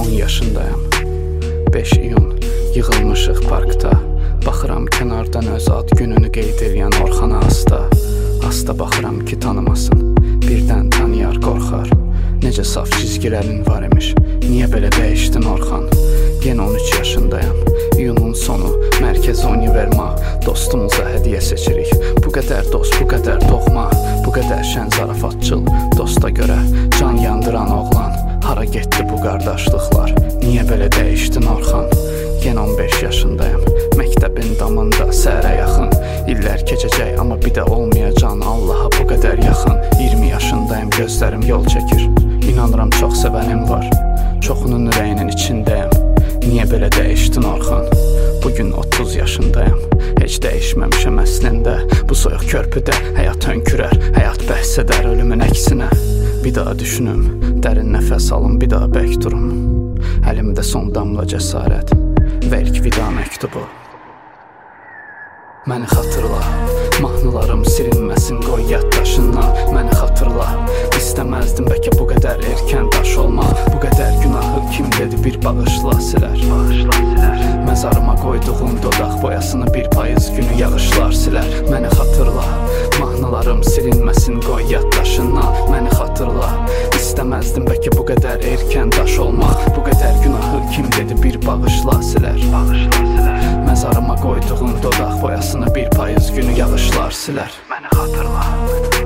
10 yaşındayam. 5 iyun, yığılmışıq parkda. Baxıram kənardan öz ad gününü qeyd edən Orxana asta. Asta baxıram ki tanımasın, birdən tanıyar qorxar. Necə saf cizgilərin var imiş, niyə belə dəyişdin Orxan? Yenə 13 yaşındayam, iyunun sonu, mərkəz Univerma. Dostumuza hədiyyə seçirik, bu qədər dost, bu qədər doğma. Bu qədər şən zarafatçıl, dosta görə can yandıran oğlan. Hara getdi bu qardaşlıqlar, niyə belə dəyişdin Orxan? Yenə 15 yaşındayam, məktəbin damında səhərə yaxın. İllər keçəcək, amma bir də olmayacaq Allaha bu qədər yaxın. 20 yaşındayam, gözlərim yol çəkir. İnanıram çox sevənim var, çoxunun ürəyinin içindəyəm. Niyə belə dəyişdin Orxan? Bugün 30 yaşındayam, heç dəyişməmişəm əslində. Bu soyuq körpüdə həyat hönkürər, həyat bəhs edər ölümün əksinə. Bir daha düşünüm, dərin nəfəs alım, bir daha bək durum. Əlimdə son damla cəsarət və ilk vida məktubu. Məni xatırla, mahnılarım silinməsin, qoy yaddaşından. Məni xatırla, istəməzdim bəlkə bu qədər erkən daş olma. Bu qədər günahı kim dedi bir bağışla silər. Məzarıma qoyduğum dodaq boyasını bir payız günü yağışlar silər. Məni xatırla, mahnılarım silinməsin, qoy yaddaşından. Məni xatırla, istəməzdim bəlkə bu qədər erkən daş olma. Bu qədər günahı kim dedi bir bağışla silər. Məzarıma qoyduğum dodaq boyasını bir payız günü yağışlar silər. Məni xatırla.